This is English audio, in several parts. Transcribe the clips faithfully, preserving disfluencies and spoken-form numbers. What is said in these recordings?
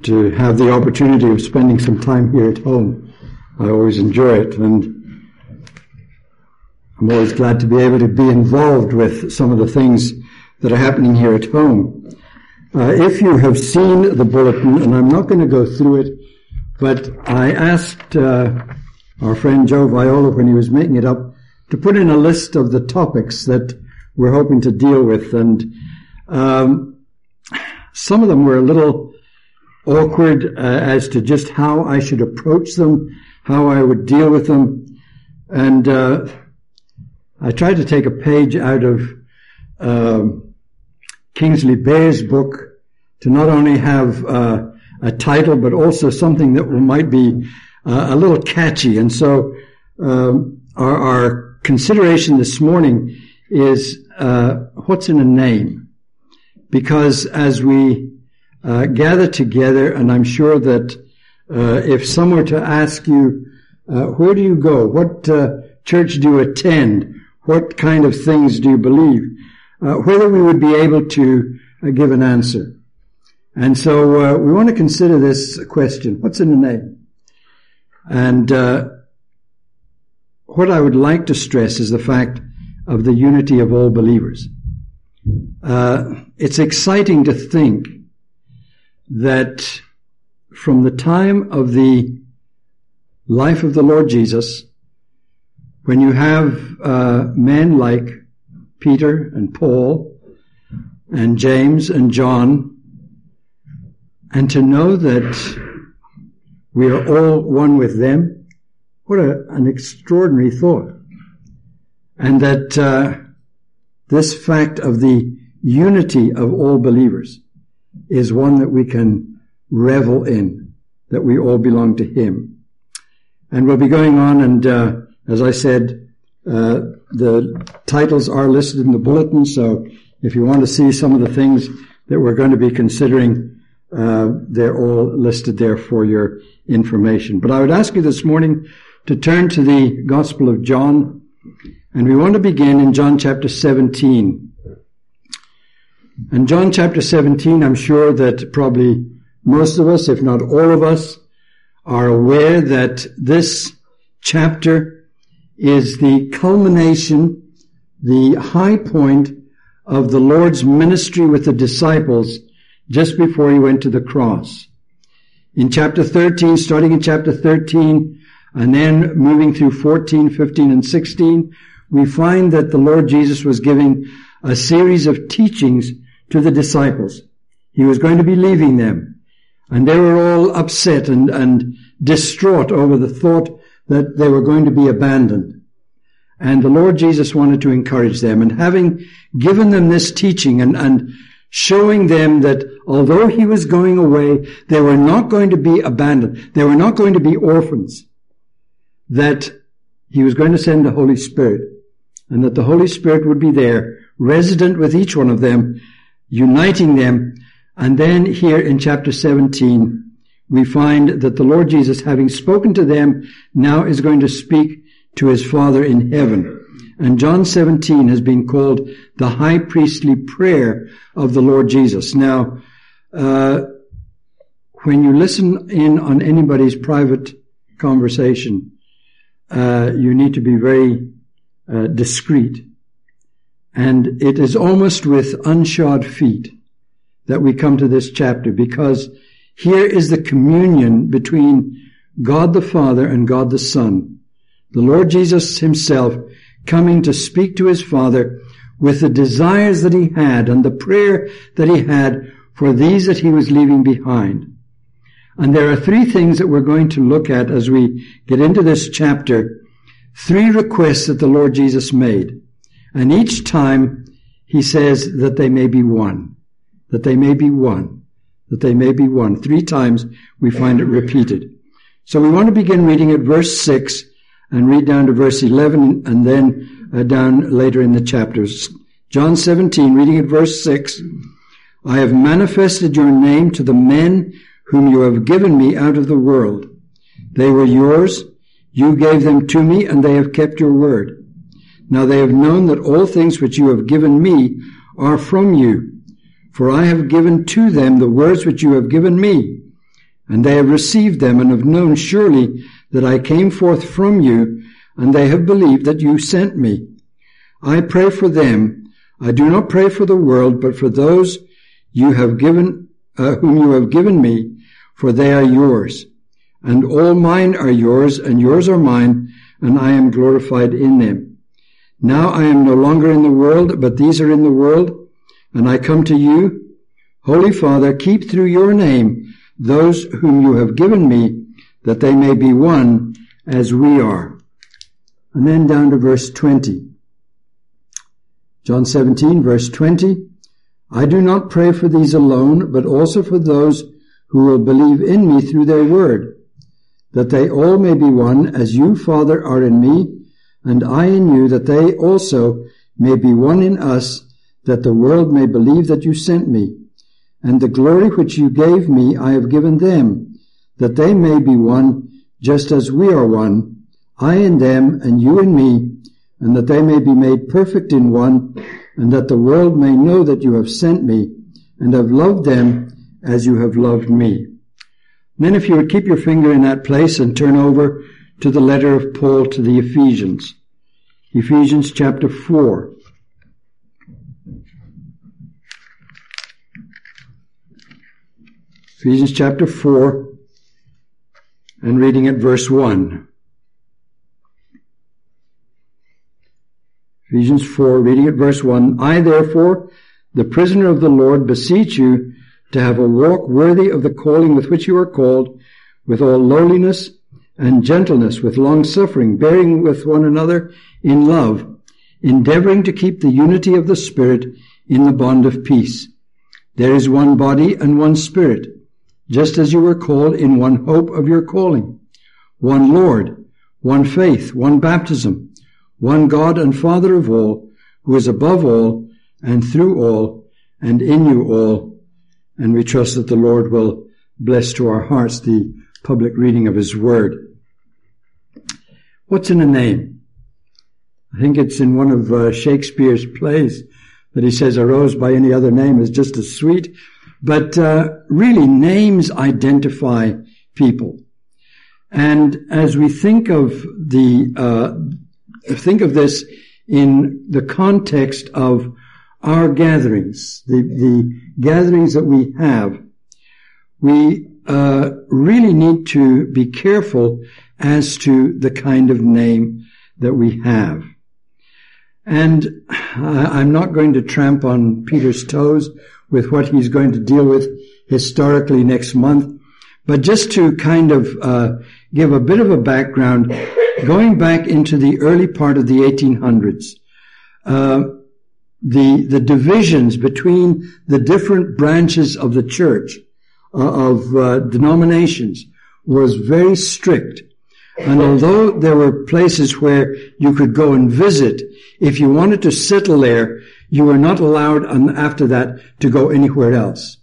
to have the opportunity of spending some time here at home. I always enjoy it, and I'm always glad to be able to be involved with some of the things that are happening here at home. Uh, if you have seen the bulletin, and I'm not going to go through it, but I asked uh, our friend Joe Viola, when he was making it up, to put in a list of the topics that we're hoping to deal with, and um, some of them were a little awkward uh, as to just how I should approach them, how I would deal with them, and uh, I tried to take a page out of um, Kingsley Bay's book to not only have uh, a title, but also something that might be uh, a little catchy. And so um, our, our consideration this morning is uh, what's in a name? Because as we uh, gather together, and I'm sure that uh, if someone were to ask you, uh, where do you go? What uh, church do you attend? What kind of things do you believe? Uh, whether we would be able to uh, give an answer. And so uh, we want to consider this question, what's in a name? And uh, what I would like to stress is the fact of the unity of all believers. Uh, it's exciting to think that from the time of the life of the Lord Jesus, when you have uh, men like Peter and Paul and James and John, and to know that we are all one with them, what a, an extraordinary thought. And that uh, this fact of the unity of all believers is one that we can revel in, that we all belong to Him. And we'll be going on, and uh, as I said, uh, the titles are listed in the bulletin, so if you want to see some of the things that we're going to be considering, uh, they're all listed there for your information. But I would ask you this morning to turn to the Gospel of John, and we want to begin in John chapter seventeen. And John chapter seventeen, I'm sure that probably most of us, if not all of us, are aware that this chapter is the culmination, the high point of the Lord's ministry with the disciples just before He went to the cross. In chapter thirteen, starting in chapter thirteen, and then moving through fourteen, fifteen, and sixteen, we find that the Lord Jesus was giving a series of teachings to the disciples. He was going to be leaving them, and they were all upset and, and distraught over the thought that they were going to be abandoned. And the Lord Jesus wanted to encourage them, and having given them this teaching and, and showing them that although He was going away, they were not going to be abandoned. They were not going to be orphans. That He was going to send the Holy Spirit, and that the Holy Spirit would be there, resident with each one of them, uniting them. And then here in chapter seventeen, we find that the Lord Jesus, having spoken to them, now is going to speak to His Father in heaven. And John seventeen has been called the high priestly prayer of the Lord Jesus. Now, uh, when you listen in on anybody's private conversation, uh, you need to be very uh, discreet. And it is almost with unshod feet that we come to this chapter, because here is the communion between God the Father and God the Son. The Lord Jesus Himself coming to speak to His Father with the desires that He had and the prayer that He had for these that He was leaving behind. And there are three things that we're going to look at as we get into this chapter. Three requests that the Lord Jesus made. And each time He says that they may be one. That they may be one. That they may be one. Three times we find it repeated. So we want to begin reading at verse six and read down to verse eleven, and then uh, down later in the chapters. John seventeen, reading at verse six. I have manifested your name to the men whom you have given me out of the world. They were yours. You gave them to me, and they have kept your word. Now they have known that all things which you have given me are from you. For I have given to them the words which you have given me, And they have received them and have known surely that I came forth from you, and they have believed that you sent me. I pray for them. I do not pray for the world, but for those you have given, uh, whom you have given me, for they are yours. And all mine are yours, and yours are mine, and I am glorified in them. Now I am no longer in the world, but these are in the world, and I come to you. Holy Father, keep through your name those whom you have given me, that they may be one as we are. And then down to verse twenty. John seventeen, verse twenty. I do not pray for these alone, but also for those who will believe in me through their word, that they all may be one, as you, Father, are in me, and I in you, that they also may be one in us, that the world may believe that you sent me. And the glory which you gave me I have given them, that they may be one, just as we are one, I in them, and you in me, and that they may be made perfect in one, and that the world may know that you have sent me, and have loved them as you have loved me. Then if you would keep your finger in that place and turn over to the letter of Paul to the Ephesians. Ephesians chapter four. Ephesians chapter four, and reading at verse one. Ephesians four, reading at verse one. I therefore, the prisoner of the Lord, beseech you to have a walk worthy of the calling with which you are called, with all lowliness and gentleness, with long suffering, bearing with one another in love, endeavoring to keep the unity of the Spirit in the bond of peace. There is one body and one Spirit, just as you were called in one hope of your calling, one Lord, one faith, one baptism, one God and Father of all, who is above all and through all and in you all. And we trust that the Lord will bless to our hearts the public reading of his word. What's in a name? I think it's in one of uh, Shakespeare's plays that he says a rose by any other name is just as sweet. But uh, really, names identify people. And as we think of the uh, think of this in the context of our gatherings, the, the gatherings that we have, we uh, really need to be careful as to the kind of name that we have. And I'm not going to tramp on Peter's toes with what he's going to deal with historically next month, but just to kind of uh, give a bit of a background, going back into the early part of the eighteen hundreds, uh, the the divisions between the different branches of the church, uh, of uh, denominations, was very strict. And although there were places where you could go and visit, if you wanted to settle there, you were not allowed after that to go anywhere else.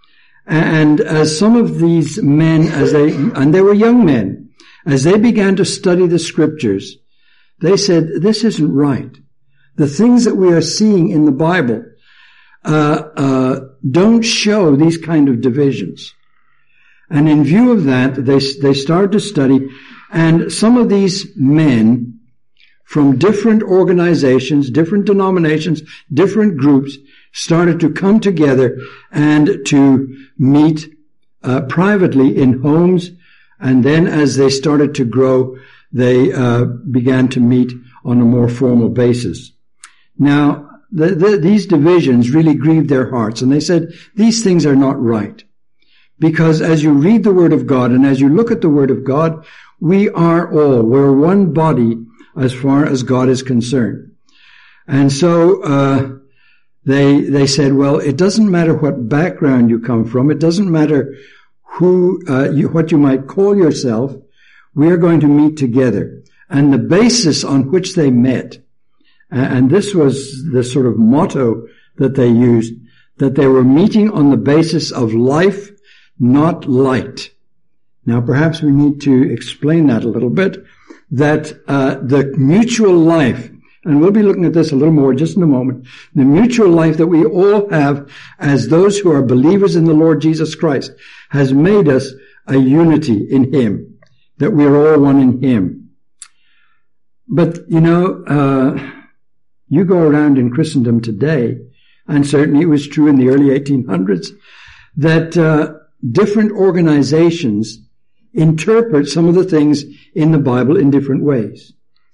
And as some of these men, as they, and they were young men, as they began to study the scriptures, they said, this isn't right. The things that we are seeing in the Bible uh, uh, don't show these kind of divisions. And in view of that, they they started to study, and some of these men from different organizations, different denominations, different groups started to come together and to meet uh, privately in homes, and then as they started to grow, they uh, began to meet on a more formal basis. Now, the, the, these divisions really grieved their hearts, and they said, these things are not right. Because as you read the Word of God and as you look at the Word of God, we are all, we're one body as far as God is concerned. And so, uh, they, they said, well, it doesn't matter what background you come from. It doesn't matter who, uh, you, what you might call yourself. We are going to meet together. And the basis on which they met, and this was the sort of motto that they used, that they were meeting on the basis of life, not light. Now, perhaps we need to explain that a little bit, that uh, the mutual life, and we'll be looking at this a little more just in a moment, the mutual life that we all have as those who are believers in the Lord Jesus Christ has made us a unity in him, that we're all one in him. But, you know, uh, you go around in Christendom today, and certainly it was true in the early eighteen hundreds, that uh, different organizations interpret some of the things in the Bible in different ways.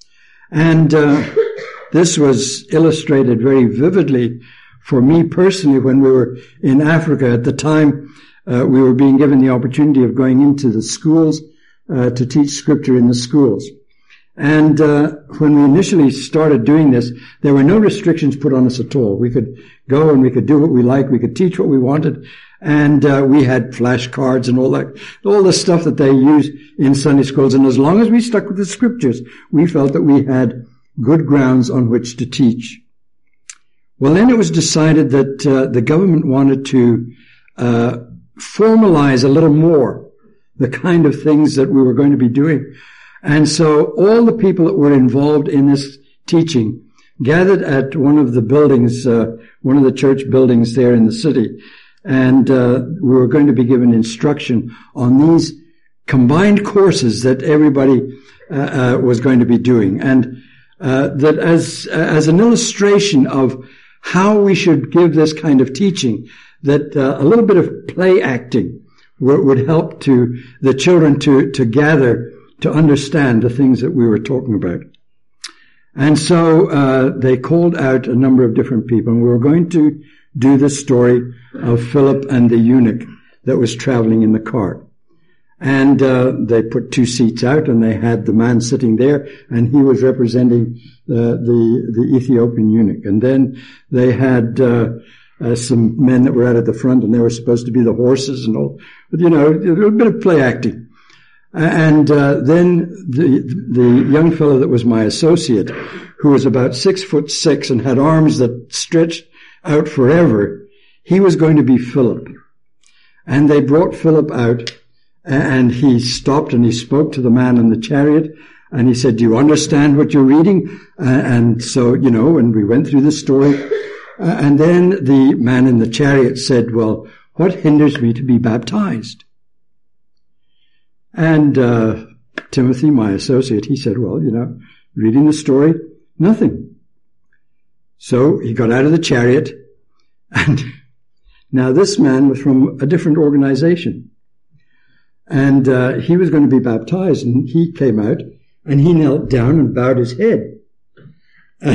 And uh, this was illustrated very vividly for me personally when we were in Africa. At the time, uh, we were being given the opportunity of going into the schools uh, to teach Scripture in the schools. And uh, when we initially started doing this, there were no restrictions put on us at all. We could go and we could do what we liked. We could teach what we wanted. And uh, we had flashcards and all that, all the stuff that they use in Sunday schools. And as long as we stuck with the Scriptures, we felt that we had good grounds on which to teach. Well, then it was decided that uh, the government wanted to uh formalize a little more the kind of things that we were going to be doing. And so all the people that were involved in this teaching gathered at one of the buildings, uh, one of the church buildings there in the city. And uh, we were going to be given instruction on these combined courses that everybody uh, uh, was going to be doing. And uh, that as as an illustration of how we should give this kind of teaching, that uh, a little bit of play acting w- would help to the children to, to gather, to understand the things that we were talking about. And so uh, they called out a number of different people, and we were going to do the story of Philip and the eunuch that was traveling in the cart. And uh, they put two seats out, and they had the man sitting there, and he was representing uh, the the Ethiopian eunuch. And then they had uh, uh, some men that were out at the front, and they were supposed to be the horses and all. But, you know, a little bit of play acting. And uh, then the the young fellow that was my associate, who was about six foot six and had arms that stretched out forever, he was going to be Philip. And they brought Philip out, and he stopped and he spoke to the man in the chariot, and he said, "Do you understand what you're reading?" Uh, and so, you know, and we went through the story. Uh, and then the man in the chariot said, "Well, what hinders me to be baptized?" And uh Timothy, my associate, he said, "Well, you know, reading the story, nothing." So he got out of the chariot, and now this man was from a different organization. And uh he was going to be baptized, and he came out, and he knelt down and bowed his head. And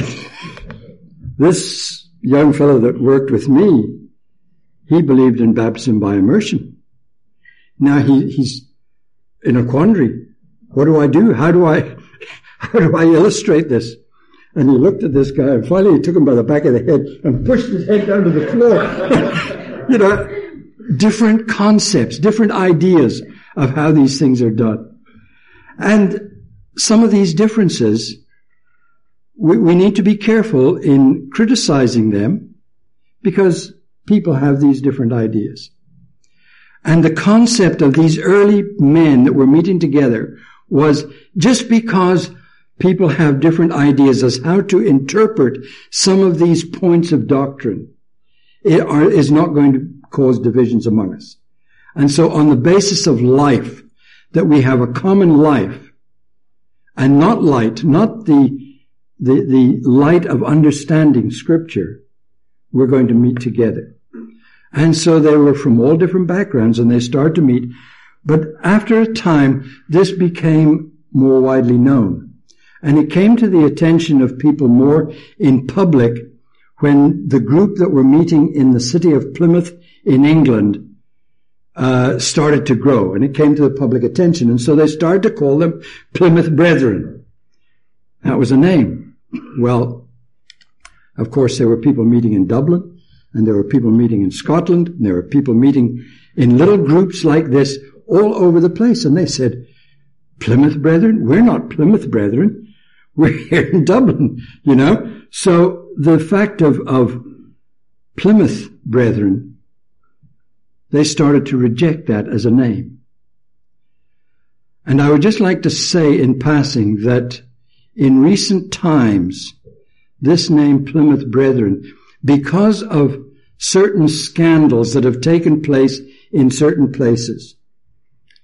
this young fellow that worked with me, he believed in baptism by immersion. Now he, he's in a quandary. What do I do? How do I, how do I illustrate this? And he looked at this guy, and finally he took him by the back of the head and pushed his head down to the floor. You know, different concepts, different ideas of how these things are done. And some of these differences, we, we need to be careful in criticizing them, because people have these different ideas. And the concept of these early men that were meeting together was, just because people have different ideas as how to interpret some of these points of doctrine, it are, is not going to cause divisions among us. And so on the basis of life, that we have a common life, and not light, not the, the, the light of understanding Scripture, we're going to meet together. And so they were from all different backgrounds, and they started to meet. But after a time, this became more widely known. And it came to the attention of people more in public when the group that were meeting in the city of Plymouth in England uh started to grow, and it came to the public attention. And so they started to call them Plymouth Brethren. That was a name. Well, of course, there were people meeting in Dublin, and there were people meeting in Scotland, and there were people meeting in little groups like this all over the place. And they said, "Plymouth Brethren? We're not Plymouth Brethren. We're here in Dublin," you know. So the fact of, of Plymouth Brethren, they started to reject that as a name. And I would just like to say in passing that in recent times, this name Plymouth Brethren, because of certain scandals that have taken place in certain places,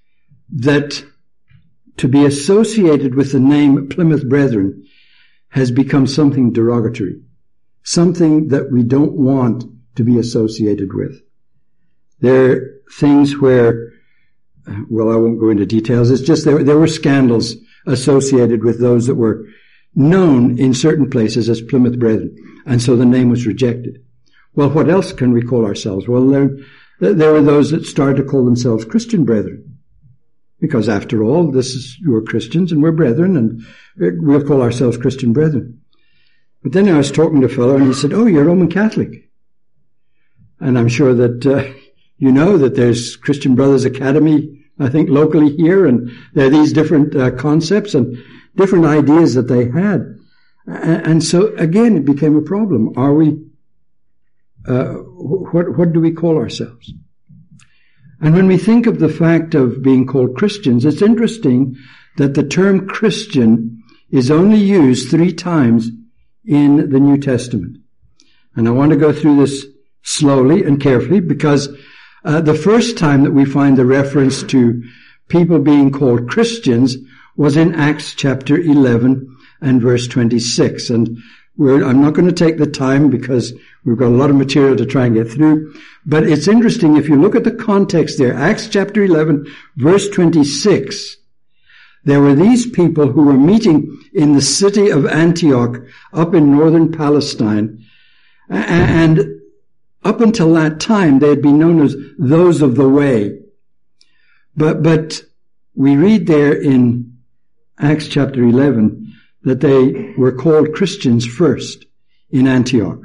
that to be associated with the name Plymouth Brethren has become something derogatory, something that we don't want to be associated with. There are things where, well, I won't go into details. It's just there, there were scandals associated with those that were known in certain places as Plymouth Brethren, and so the name was rejected. Well, what else can we call ourselves? Well, there, there were those that started to call themselves Christian Brethren, because after all, this is, we're Christians and we're brethren, and we'll call ourselves Christian Brethren. But then I was talking to a fellow, and he said, "Oh, you're Roman Catholic." And I'm sure that uh, you know that there's Christian Brothers Academy, I think, locally here, and there are these different uh, concepts and different ideas that they had. And so, again, it became a problem. Are we, uh, what, what do we call ourselves? And when we think of the fact of being called Christians, it's interesting that the term Christian is only used three times in the New Testament. And I want to go through this slowly and carefully, because uh, the first time that we find the reference to people being called Christians was in Acts chapter eleven and verse twenty-six. And we're, I'm not going to take the time because we've got a lot of material to try and get through. But it's interesting, if you look at the context there, Acts chapter eleven, verse twenty-six, there were these people who were meeting in the city of Antioch up in northern Palestine. And up until that time, they had been known as those of the way. But, but we read there in Acts chapter eleven that they were called Christians first in Antioch.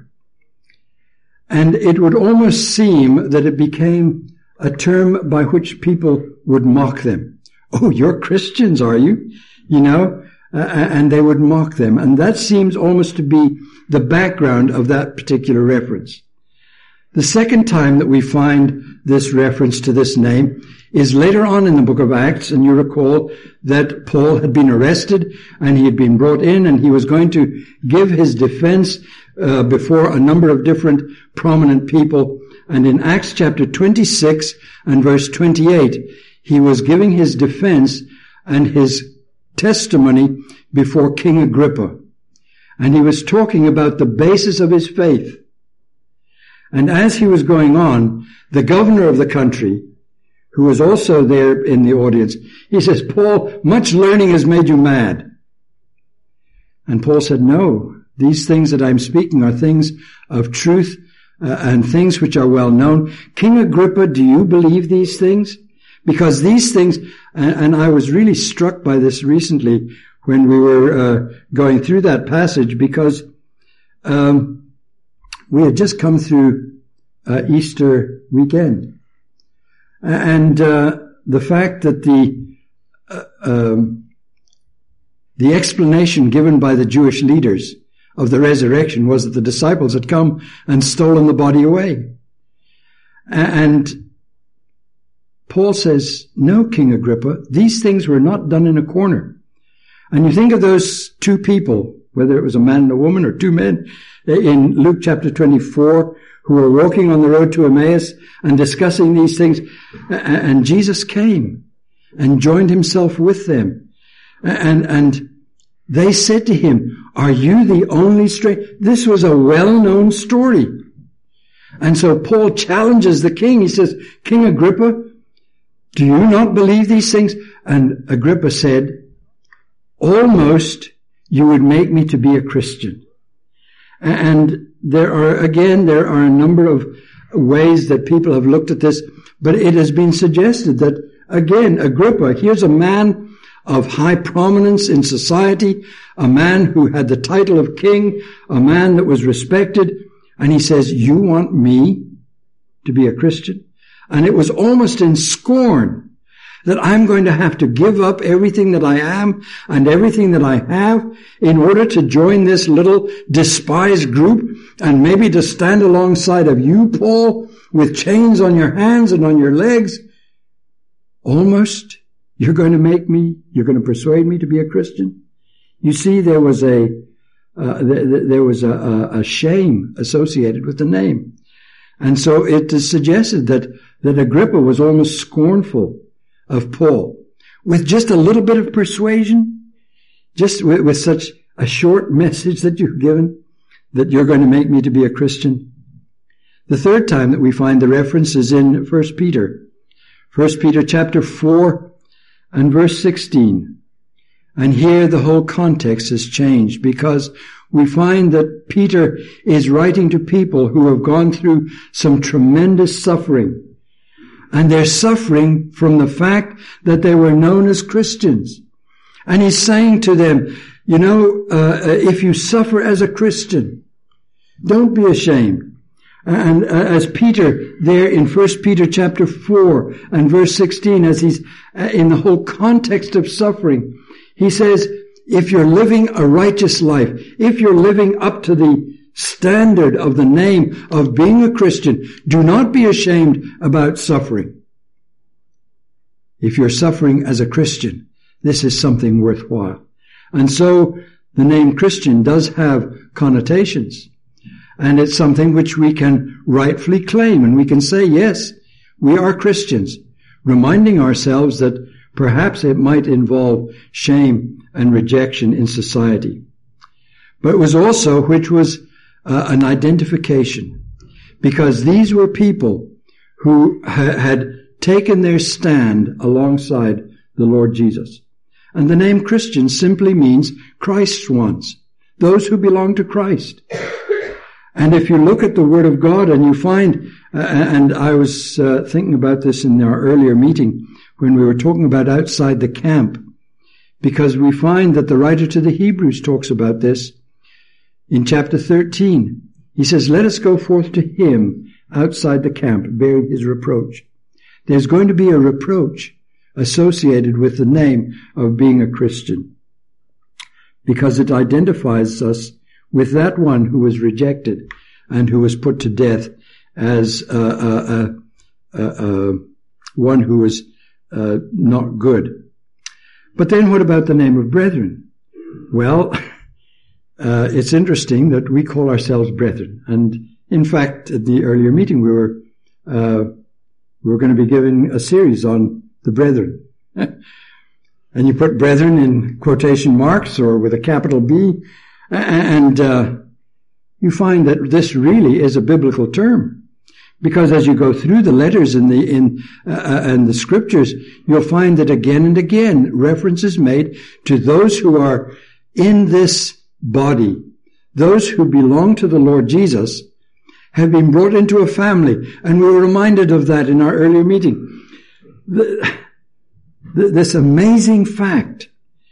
And it would almost seem that it became a term by which people would mock them. "Oh, you're Christians, are you?" You know, uh, and they would mock them. And that seems almost to be the background of that particular reference. The second time that we find this reference to this name is later on in the book of Acts, and you recall that Paul had been arrested and he had been brought in and he was going to give his defense uh, before a number of different prominent people. And in Acts chapter twenty-six and verse twenty-eight, he was giving his defense and his testimony before King Agrippa. And he was talking about the basis of his faith. And as he was going on, the governor of the country, who was also there in the audience, he says, "Paul, much learning has made you mad." And Paul said, "No, these things that I'm speaking are things of truth uh, and things which are well known. King Agrippa, do you believe these things? Because these things," and, and I was really struck by this recently when we were uh, going through that passage, because um we had just come through uh, Easter weekend. And uh, the fact that the uh, um, the explanation given by the Jewish leaders of the resurrection was that the disciples had come and stolen the body away. And Paul says, "No, King Agrippa, these things were not done in a corner." And you think of those two people, whether it was a man and a woman or two men, in Luke chapter twenty-four, who were walking on the road to Emmaus and discussing these things. And Jesus came and joined himself with them. And, and they said to him, "Are you the only stranger?" This was a well-known story. And so Paul challenges the king. He says, "King Agrippa, do you not believe these things?" And Agrippa said, "Almost you would make me to be a Christian." And there are, again, there are a number of ways that people have looked at this, but it has been suggested that, again, Agrippa, here's a man of high prominence in society, a man who had the title of king, a man that was respected, and he says, "You want me to be a Christian?" And it was almost in scorn that I'm going to have to give up everything that I am and everything that I have in order to join this little despised group, and maybe to stand alongside of you, Paul, with chains on your hands and on your legs. Almost, you're going to make me, you're going to persuade me to be a Christian? You see, there was a, uh, th- there was a, a, a shame associated with the name. And so it is suggested that, that Agrippa was almost scornful of Paul. with just a little bit of persuasion, just with, with such a short message that you've given, that you're going to make me to be a Christian? The third time that we find the reference is in First Peter. First Peter chapter four and verse sixteen. And here the whole context has changed, because we find that Peter is writing to people who have gone through some tremendous suffering. And they're suffering from the fact that they were known as Christians. And he's saying to them, you know, uh, if you suffer as a Christian, don't be ashamed. And uh, as Peter there in First Peter chapter four and verse sixteen, as he's uh, in the whole context of suffering, he says, if you're living a righteous life, if you're living up to the standard of the name of being a Christian, do not be ashamed about suffering. If you're suffering as a Christian, this is something worthwhile. And so the name Christian does have connotations. And it's something which we can rightfully claim, and we can say, yes, we are Christians, reminding ourselves that perhaps it might involve shame and rejection in society. But it was also, which was uh, an identification, because these were people who ha- had taken their stand alongside the Lord Jesus. And the name Christian simply means Christ's ones, those who belong to Christ. And if you look at the Word of God and you find, uh, and I was uh, thinking about this in our earlier meeting when we were talking about outside the camp, because we find that the writer to the Hebrews talks about this in chapter thirteen. He says, let us go forth to him outside the camp, bearing his reproach. There's going to be a reproach associated with the name of being a Christian, because it identifies us with that one who was rejected and who was put to death as uh, uh, uh, uh, one who was uh, not good. But then what about the name of brethren? Well, uh, it's interesting that we call ourselves brethren. And in fact, at the earlier meeting, we were uh, we were going to be giving a series on the brethren. And you put brethren in quotation marks or with a capital B, and uh, you find that this really is a biblical term, because as you go through the letters in the in uh, and the scriptures, you'll find that again and again reference is made to those who are in this body, those who belong to the Lord Jesus, have been brought into a family, and we were reminded of that in our earlier meeting. The, the, this amazing fact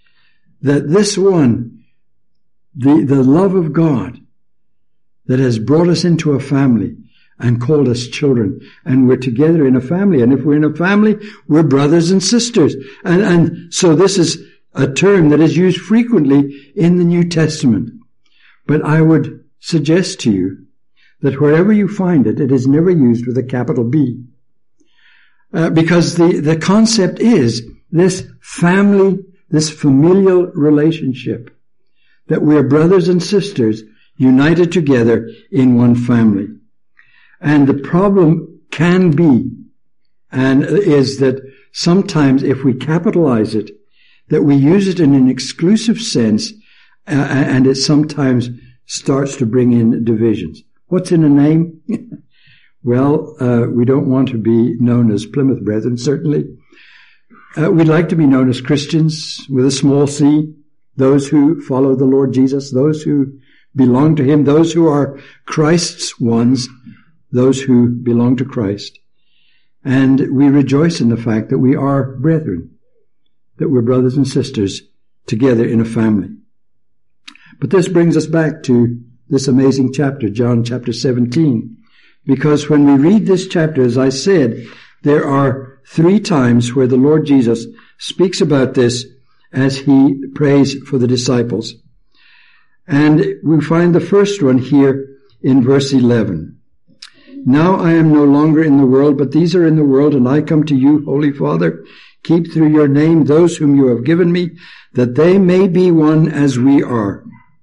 that this one. The, the love of God that has brought us into a family and called us children, and we're together in a family. And if we're in a family, we're brothers and sisters. And, and so this is a term that is used frequently in the New Testament. But I would suggest to you that wherever you find it, it is never used with a capital B. Uh, because the, the concept is this family, this familial relationship, that we are brothers and sisters united together in one family. And the problem can be, and is that sometimes if we capitalize it, that we use it in an exclusive sense, uh, and it sometimes starts to bring in divisions. What's in a name? Well, uh, we don't want to be known as Plymouth Brethren, certainly. Uh, we'd like to be known as Christians with a small c. Those who follow the Lord Jesus, those who belong to him, those who are Christ's ones, those who belong to Christ. And we rejoice in the fact that we are brethren, that we're brothers and sisters together in a family. But this brings us back to this amazing chapter, John chapter seventeen, because when we read this chapter, as I said, there are three times where the Lord Jesus speaks about this as he prays for the disciples. And we find the first one here in verse eleven. Now I am no longer in the world, but these are in the world, and I come to you, Holy Father. Keep through your name those whom you have given me, that they may be one as we are.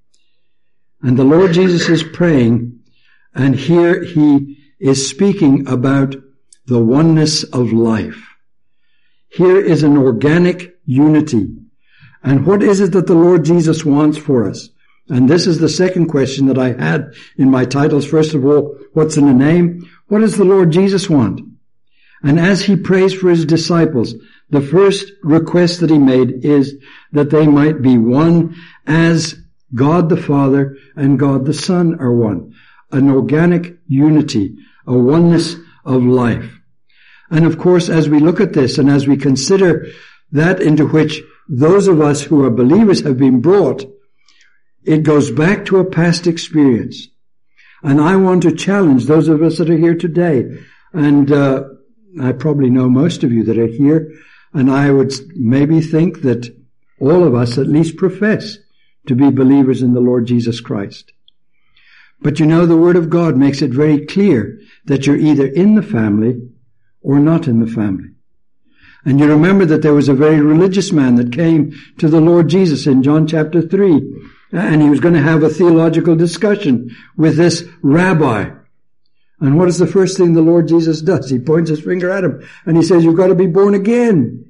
And the Lord Jesus is praying, and here he is speaking about the oneness of life. Here is an organic unity. And what is it that the Lord Jesus wants for us? And this is the second question that I had in my titles. First of all, what's in the name? What does the Lord Jesus want? And as he prays for his disciples, the first request that he made is that they might be one as God the Father and God the Son are one. An organic unity, a oneness of life. And of course, as we look at this and as we consider that into which those of us who are believers have been brought, it goes back to a past experience. And I want to challenge those of us that are here today. And uh, I probably know most of you that are here. And I would maybe think that all of us at least profess to be believers in the Lord Jesus Christ. But you know, the Word of God makes it very clear that you're either in the family or not in the family. And you remember that there was a very religious man that came to the Lord Jesus in John chapter three. And he was going to have a theological discussion with this rabbi. And what is the first thing the Lord Jesus does? He points his finger at him and he says, you've got to be born again.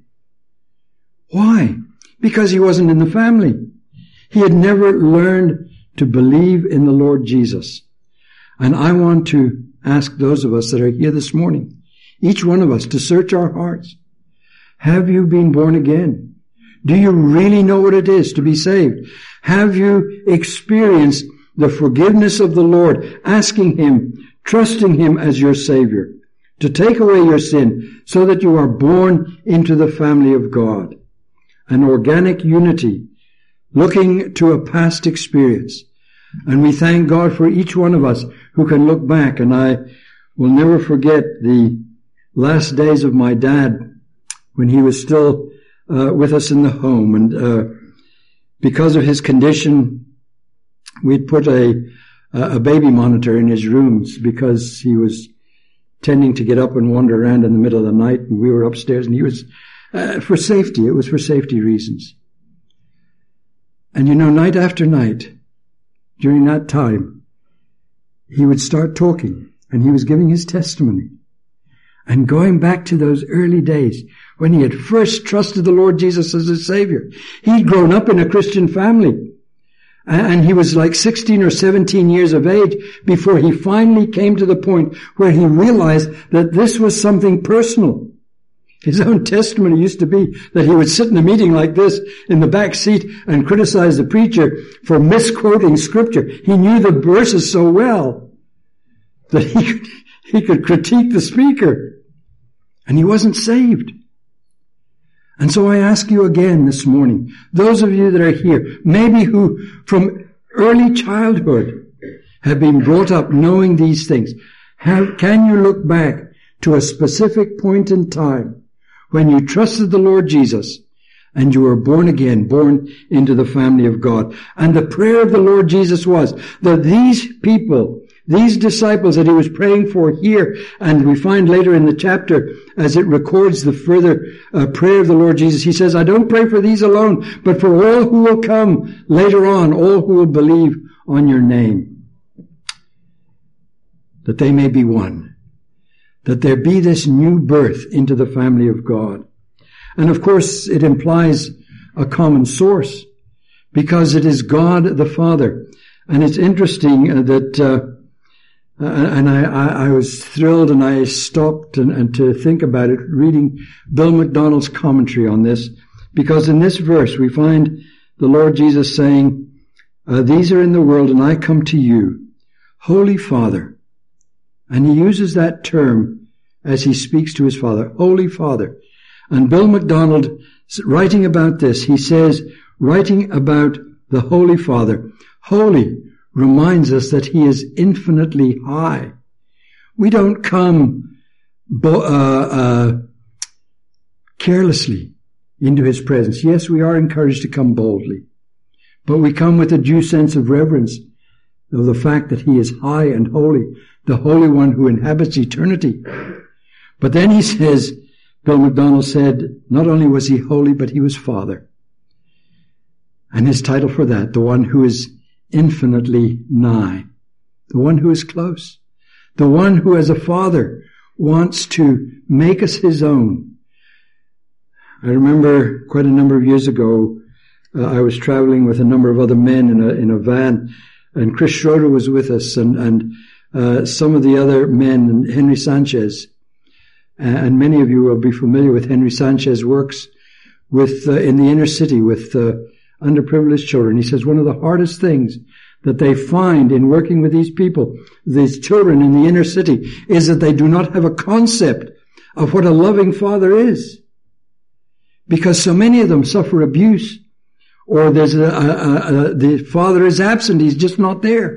Why? Because he wasn't in the family. He had never learned to believe in the Lord Jesus. And I want to ask those of us that are here this morning, each one of us, to search our hearts. Have you been born again? Do you really know what it is to be saved? Have you experienced the forgiveness of the Lord, asking him, trusting him as your Savior, to take away your sin so that you are born into the family of God? An organic unity, looking to a past experience. And we thank God for each one of us who can look back. And I will never forget the last days of my dad when he was still uh, with us in the home. And uh, because of his condition, we'd put a a baby monitor in his rooms because he was tending to get up and wander around in the middle of the night, and we were upstairs, and he was uh, for safety. It was for safety reasons. And you know, night after night, during that time, he would start talking, and he was giving his testimony. And going back to those early days when he had first trusted the Lord Jesus as his Savior. He'd grown up in a Christian family. And he was like sixteen or seventeen years of age before he finally came to the point where he realized that this was something personal. His own testimony used to be that he would sit in a meeting like this in the back seat and criticize the preacher for misquoting Scripture. He knew the verses so well that he could, he could critique the speaker. And he wasn't saved. And so I ask you again this morning, those of you that are here, maybe who from early childhood have been brought up knowing these things, have, can you look back to a specific point in time when you trusted the Lord Jesus and you were born again, born into the family of God? And the prayer of the Lord Jesus was that these people, these disciples that he was praying for here, and we find later in the chapter as it records the further uh, prayer of the Lord Jesus, he says, I don't pray for these alone, but for all who will come later on, all who will believe on your name, that they may be one, that there be this new birth into the family of God. And of course, it implies a common source, because it is God the Father. And it's interesting uh, that uh, Uh, and I, I, I was thrilled, and I stopped and, and to think about it, reading Bill MacDonald's commentary on this, because in this verse we find the Lord Jesus saying, uh, these are in the world and I come to you, Holy Father. And he uses that term as he speaks to his Father, Holy Father. And Bill MacDonald, writing about this, he says, writing about the Holy Father, holy reminds us that he is infinitely high. We don't come bo- uh, uh, carelessly into his presence. Yes, we are encouraged to come boldly, but we come with a due sense of reverence of the fact that he is high and holy, the Holy One who inhabits eternity. But then he says, Bill MacDonald said, not only was he holy, but he was Father. And his title for that, the one who is infinitely nigh, the one who is close, the one who as a father wants to make us his own. I remember quite a number of years ago, uh, I was traveling with a number of other men in a in a van, and Chris Schroeder was with us, and and uh, some of the other men, and Henry Sanchez, and many of you will be familiar with Henry Sanchez's works with uh, in the inner city with uh, underprivileged children. He says one of the hardest things that they find in working with these people, these children in the inner city, is that they do not have a concept of what a loving father is. Because so many of them suffer abuse, or there's a, a, a, the father is absent, he's just not there.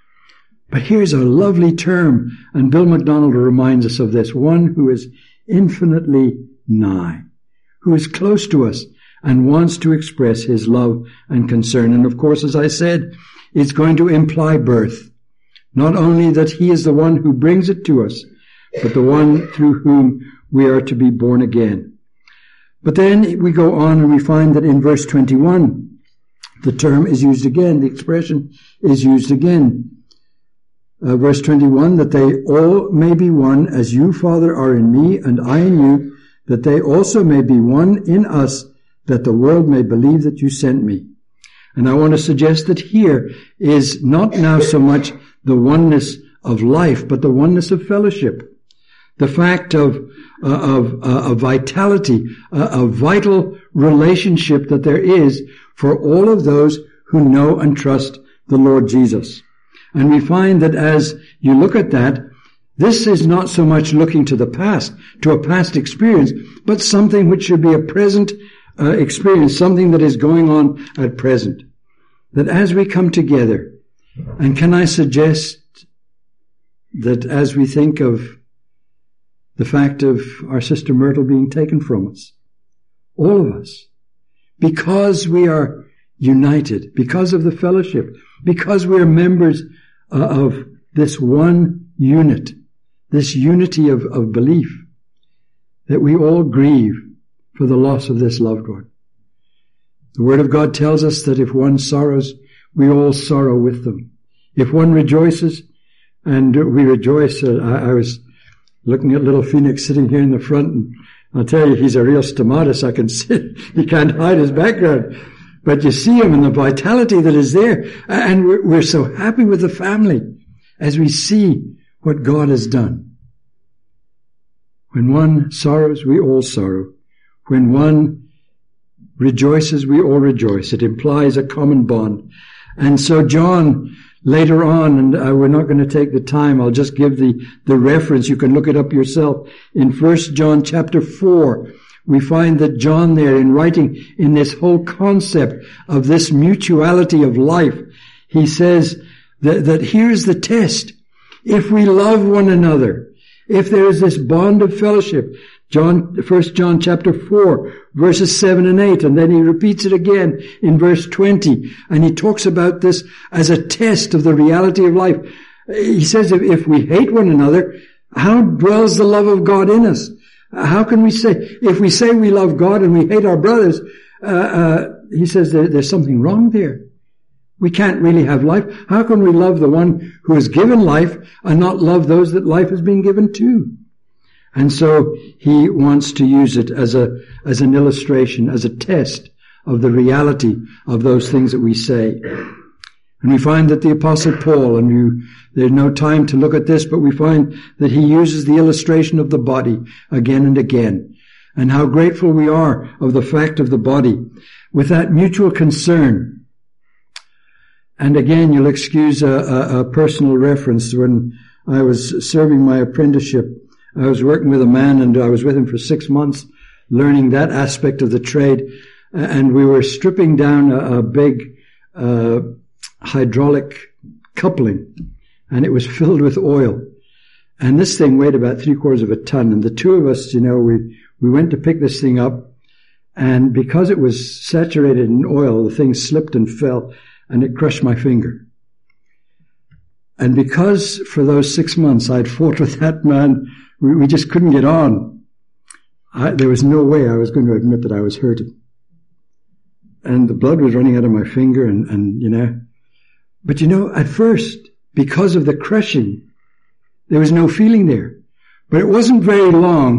But here's a lovely term, and Bill MacDonald reminds us of this, one who is infinitely nigh, who is close to us and wants to express his love and concern. And of course, as I said, it's going to imply birth. Not only that he is the one who brings it to us, but the one through whom we are to be born again. But then we go on and we find that in verse twenty-one, the term is used again, the expression is used again. Uh, verse twenty-one, that they all may be one, as you, Father, are in me, and I in you, that they also may be one in us, that the world may believe that you sent me. And I want to suggest that here is not now so much the oneness of life, but the oneness of fellowship. The fact of uh, of uh, of vitality, uh, a vital relationship that there is for all of those who know and trust the Lord Jesus. And we find that as you look at that, this is not so much looking to the past, to a past experience, but something which should be a present uh, experience, something that is going on at present. That as we come together, and can I suggest that as we think of the fact of our sister Myrtle being taken from us, all of us, because we are united, because of the fellowship, because we are members uh, of this one unit, this unity of, of belief, that we all grieve for the loss of this loved one. The Word of God tells us that if one sorrows, we all sorrow with them. If one rejoices, and we rejoice, uh, I, I was looking at little Phoenix sitting here in the front, and I'll tell you, he's a real stomatus. I can see, he can't hide his background. But you see him and the vitality that is there. And we're, we're so happy with the family as we see what God has done. When one sorrows, we all sorrow. When one rejoices, we all rejoice. It implies a common bond. And so John, later on, and uh, we're not going to take the time, I'll just give the, the reference. You can look it up yourself. In First John chapter four, we find that John there, in writing in this whole concept of this mutuality of life, he says that, that here's the test. If we love one another, if there is this bond of fellowship, John, First John chapter four, verses seven and eight, and then he repeats it again in verse twenty, and he talks about this as a test of the reality of life. He says if, if we hate one another, how dwells the love of God in us? How can we say, if we say we love God and we hate our brothers, uh, uh, he says there, there's something wrong there. We can't really have life. How can we love the one who has given life and not love those that life has been given to? And so he wants to use it as a, as an illustration, as a test of the reality of those things that we say. And we find that the Apostle Paul, and you, there's no time to look at this, but we find that he uses the illustration of the body again and again. And how grateful we are of the fact of the body, with that mutual concern. And again, you'll excuse a, a, a personal reference. When I was serving my apprenticeship, I was working with a man, and I was with him for six months, learning that aspect of the trade. And we were stripping down a, a big uh hydraulic coupling, and it was filled with oil. And this thing weighed about three quarters of a ton. And the two of us, you know, we, we went to pick this thing up, and because it was saturated in oil, the thing slipped and fell, and it crushed my finger. And because for those six months I'd fought with that man, we, we just couldn't get on. I, there was no way I was going to admit that I was hurting. And the blood was running out of my finger, and, and you know, but you know, at first, because of the crushing, there was no feeling there. But it wasn't very long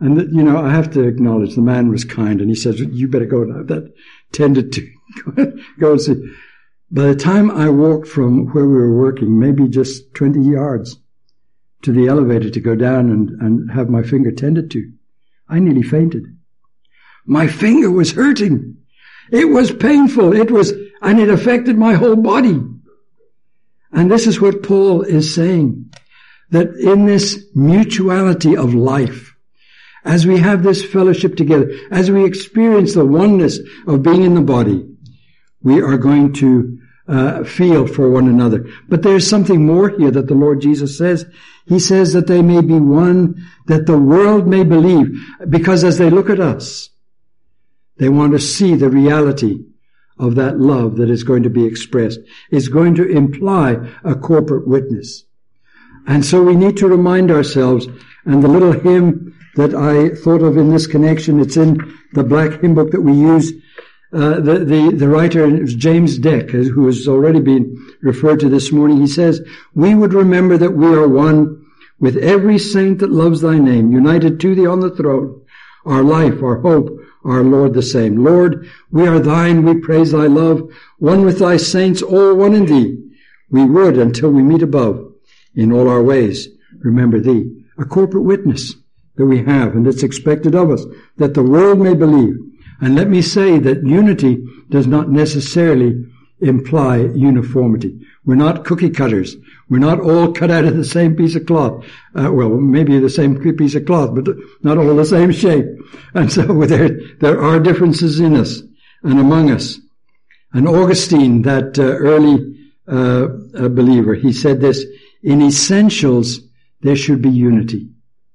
And, the, you know, I have to acknowledge the man was kind, and he says, you better go and have that tended to. Go and see. By the time I walked from where we were working, maybe just twenty yards to the elevator to go down and, and have my finger tended to, I nearly fainted. My finger was hurting. It was painful. It was, and it affected my whole body. And this is what Paul is saying, that in this mutuality of life, as we have this fellowship together, as we experience the oneness of being in the body, we are going to uh, feel for one another. But there's something more here that the Lord Jesus says. He says that they may be one, that the world may believe, because as they look at us, they want to see the reality of that love that is going to be expressed. It's going to imply a corporate witness. And so we need to remind ourselves, and the little hymn that I thought of in this connection, it's in the black hymn book that we use. Uh, the, the, the writer is James Deck, who has already been referred to this morning. He says, we would remember that we are one with every saint that loves thy name, united to thee on the throne, our life, our hope, our Lord the same. Lord, we are thine, we praise thy love, one with thy saints, all one in thee. We would, until we meet above, in all our ways, remember thee. A corporate witness that we have, and it's expected of us, that the world may believe. And let me say that unity does not necessarily imply uniformity. We're not cookie cutters. We're not all cut out of the same piece of cloth. Uh, well, maybe the same piece of cloth, but not all the same shape. And so there, there are differences in us and among us. And Augustine, that uh, early uh, uh, believer, he said this, in essentials there should be unity.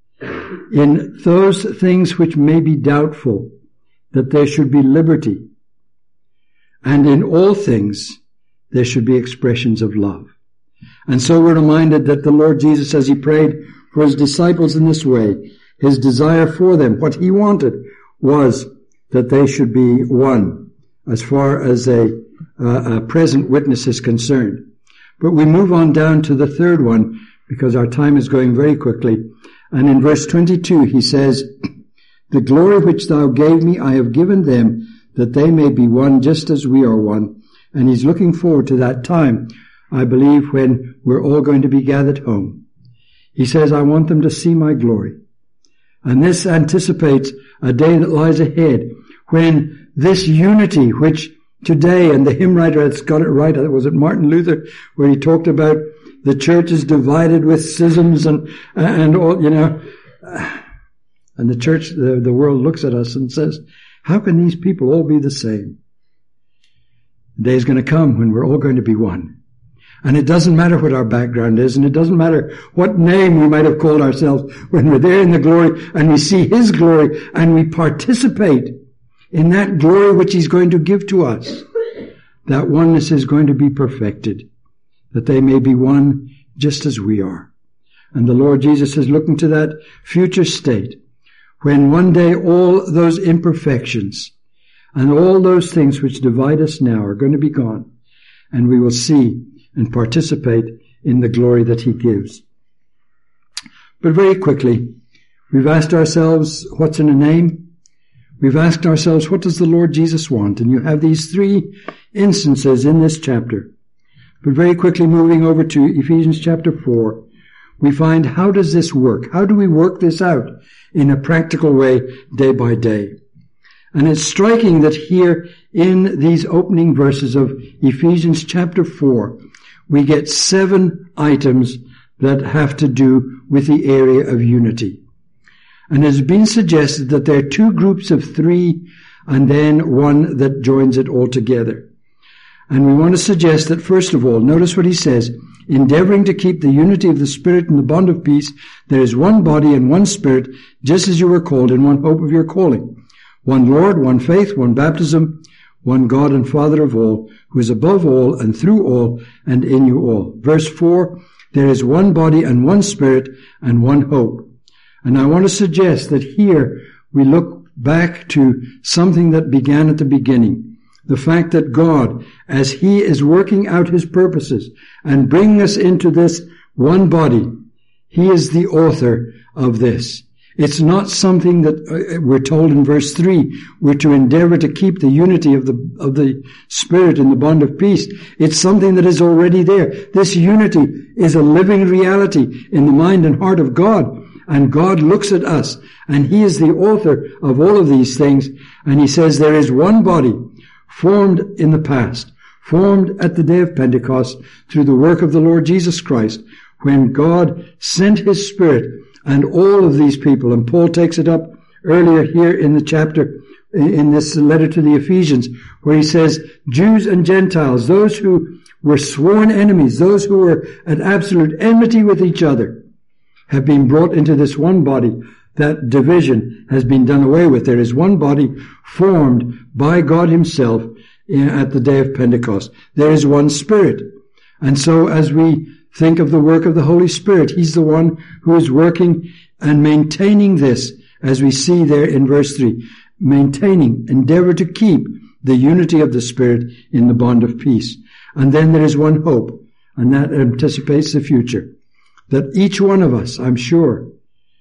In those things which may be doubtful, that there should be liberty. And in all things, there should be expressions of love. And so we're reminded that the Lord Jesus, as he prayed for his disciples in this way, his desire for them, what he wanted was that they should be one as far as a, uh, a present witness is concerned. But we move on down to the third one because our time is going very quickly. And in verse twenty-two, he says, the glory which thou gave me, I have given them, that they may be one just as we are one. And he's looking forward to that time, I believe, when we're all going to be gathered home. He says, I want them to see my glory. And this anticipates a day that lies ahead when this unity, which today, and the hymn writer has got it right, was it Martin Luther, where he talked about the church is divided with schisms and, and all, you know, and the church, the, the world looks at us and says, how can these people all be the same? The day is going to come when we're all going to be one. And it doesn't matter what our background is, and it doesn't matter what name we might have called ourselves. When we're there in the glory and we see his glory and we participate in that glory which he's going to give to us, that oneness is going to be perfected, that they may be one just as we are. And the Lord Jesus is looking to that future state when one day all those imperfections and all those things which divide us now are going to be gone, and we will see and participate in the glory that he gives. But very quickly, we've asked ourselves, what's in a name? We've asked ourselves, what does the Lord Jesus want? And you have these three instances in this chapter. But very quickly moving over to Ephesians chapter four, we find, how does this work? How do we work this out in a practical way day by day? And it's striking that here in these opening verses of Ephesians chapter four, we get seven items that have to do with the area of unity. And it has been suggested that there are two groups of three and then one that joins it all together. And we want to suggest that, first of all, notice what he says, endeavoring to keep the unity of the Spirit in the bond of peace, there is one body and one Spirit, just as you were called in one hope of your calling. One Lord, one faith, one baptism, one God and Father of all, who is above all and through all and in you all. Verse four, there is one body and one Spirit and one hope. And I want to suggest that here we look back to something that began at the beginning. The fact that God, as he is working out his purposes and bringing us into this one body, he is the author of this. It's not something that uh, we're told in verse three. We're to endeavor to keep the unity of the, of the Spirit in the bond of peace. It's something that is already there. This unity is a living reality in the mind and heart of God. And God looks at us, and He is the author of all of these things. And He says there is one body formed in the past, formed at the day of Pentecost through the work of the Lord Jesus Christ, when God sent His Spirit and all of these people, and Paul takes it up earlier here in the chapter, in this letter to the Ephesians, where he says, Jews and Gentiles, those who were sworn enemies, those who were at absolute enmity with each other, have been brought into this one body. That division has been done away with. There is one body formed by God Himself at the day of Pentecost. There is one Spirit. And so as we think of the work of the Holy Spirit, He's the one who is working and maintaining this, as we see there in verse three. Maintaining, endeavor to keep the unity of the Spirit in the bond of peace. And then there is one hope, and that anticipates the future. That each one of us, I'm sure,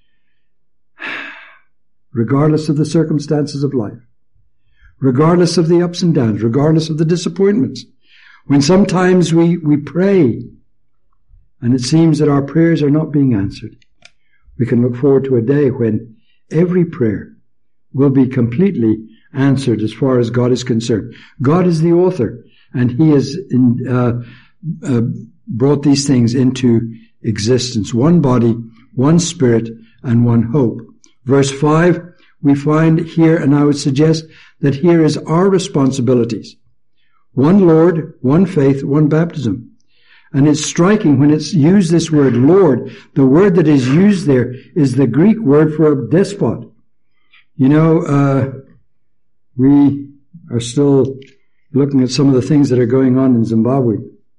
regardless of the circumstances of life, regardless of the ups and downs, regardless of the disappointments, when sometimes we, we pray and it seems that our prayers are not being answered, we can look forward to a day when every prayer will be completely answered as far as God is concerned. God is the author, and He has in, uh, uh, brought these things into existence. One body, one Spirit, and one hope. Verse five, we find here, and I would suggest that here is our responsibilities. One Lord, one faith, one baptism. And it's striking when it's used, this word Lord. The word that is used there is the Greek word for a despot. You know, uh, we are still looking at some of the things that are going on in Zimbabwe.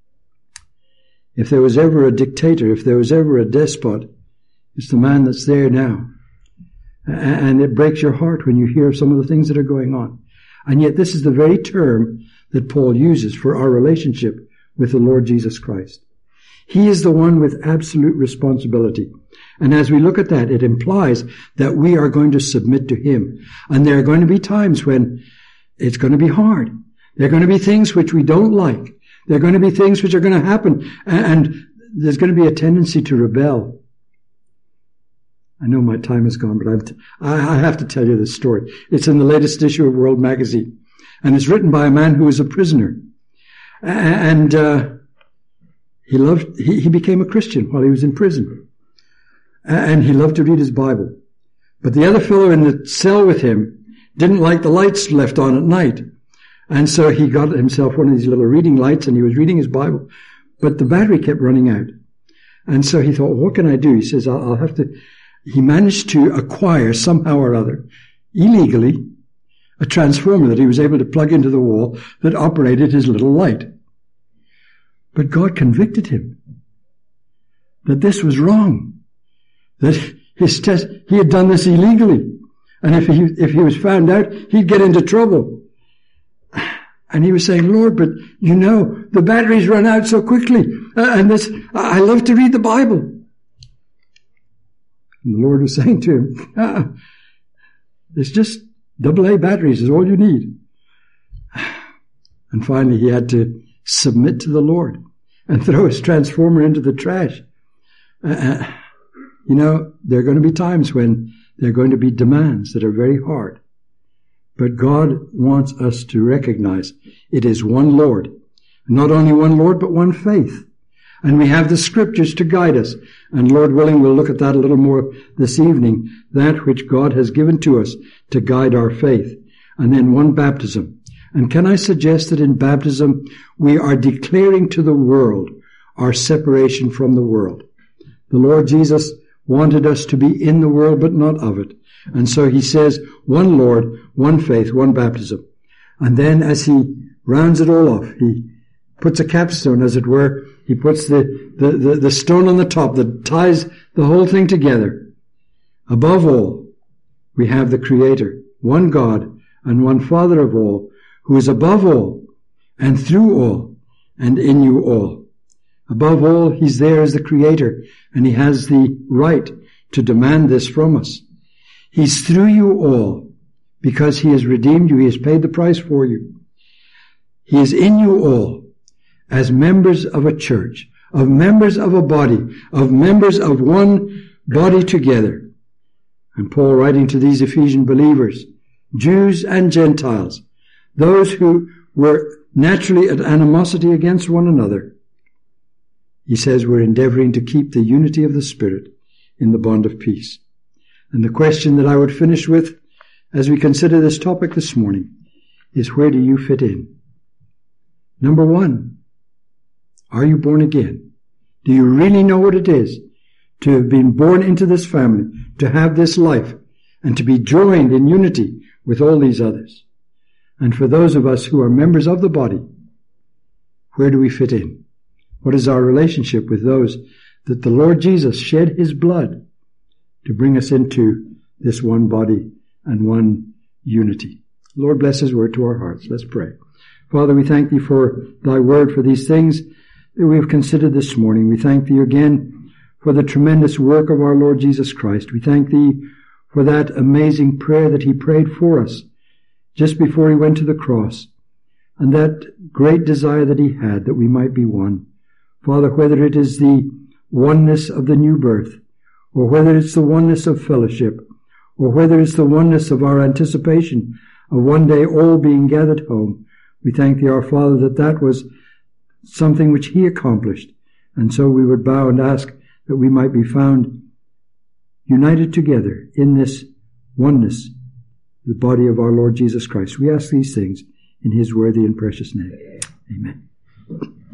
If there was ever a dictator, if there was ever a despot, it's the man that's there now. And it breaks your heart when you hear some of the things that are going on. And yet this is the very term that Paul uses for our relationship with the Lord Jesus Christ. He is the one with absolute responsibility. And as we look at that, it implies that we are going to submit to Him. And there are going to be times when it's going to be hard. There are going to be things which we don't like. There are going to be things which are going to happen. And there's going to be a tendency to rebel. I know my time is gone, but I'm t- I have to tell you this story. It's in the latest issue of World Magazine. And it's written by a man who was a prisoner. And uh, he loved, he, he became a Christian while he was in prison. And he loved to read his Bible. But the other fellow in the cell with him didn't like the lights left on at night. And so he got himself one of these little reading lights, and he was reading his Bible. But the battery kept running out. And so he thought, what can I do? He says, I'll, I'll have to... He managed to acquire somehow or other, illegally, a transformer that he was able to plug into the wall that operated his little light. But God convicted him that this was wrong, that his test, he had done this illegally. And if he, if he was found out, he'd get into trouble. And he was saying, Lord, but you know, the batteries run out so quickly. Uh, and this, I love to read the Bible. And the Lord was saying to him, ah, it's just double A batteries is all you need. And finally he had to submit to the Lord and throw his transformer into the trash. Uh, you know, there are going to be times when there are going to be demands that are very hard. But God wants us to recognize it is one Lord. Not only one Lord, but one faith. And we have the Scriptures to guide us. And Lord willing, we'll look at that a little more this evening, that which God has given to us to guide our faith. And then one baptism. And can I suggest that in baptism, we are declaring to the world our separation from the world. The Lord Jesus wanted us to be in the world, but not of it. And so He says, one Lord, one faith, one baptism. And then as He rounds it all off, He puts a capstone, as it were. He puts the, the, the, the stone on the top that ties the whole thing together. Above all, we have the Creator, one God and one Father of all, who is above all and through all and in you all. Above all, He's there as the Creator, and He has the right to demand this from us. He's through you all because he has redeemed you. He has paid the price for you. He is in you all as members of a church, of members of a body, of members of one body together. And Paul, writing to these Ephesian believers, Jews and Gentiles, those who were naturally at animosity against one another, he says we're endeavoring to keep the unity of the Spirit in the bond of peace. And the question that I would finish with as we consider this topic this morning is, where do you fit in? Number one, are you born again? Do you really know what it is to have been born into this family, to have this life, and to be joined in unity with all these others? And for those of us who are members of the body, where do we fit in? What is our relationship with those that the Lord Jesus shed his blood to bring us into this one body and one unity? Lord, bless his word to our hearts. Let's pray. Father, we thank thee for thy word, for these things that we have considered this morning. We thank thee again for the tremendous work of our Lord Jesus Christ. We thank thee for that amazing prayer that he prayed for us just before he went to the cross, and that great desire that he had that we might be one. Father, whether it is the oneness of the new birth, or whether it's the oneness of fellowship, or whether it's the oneness of our anticipation of one day all being gathered home, we thank thee, our Father, that that was something which he accomplished. And so we would bow and ask that we might be found united together in this oneness, the body of our Lord Jesus Christ. We ask these things in his worthy and precious name. Amen.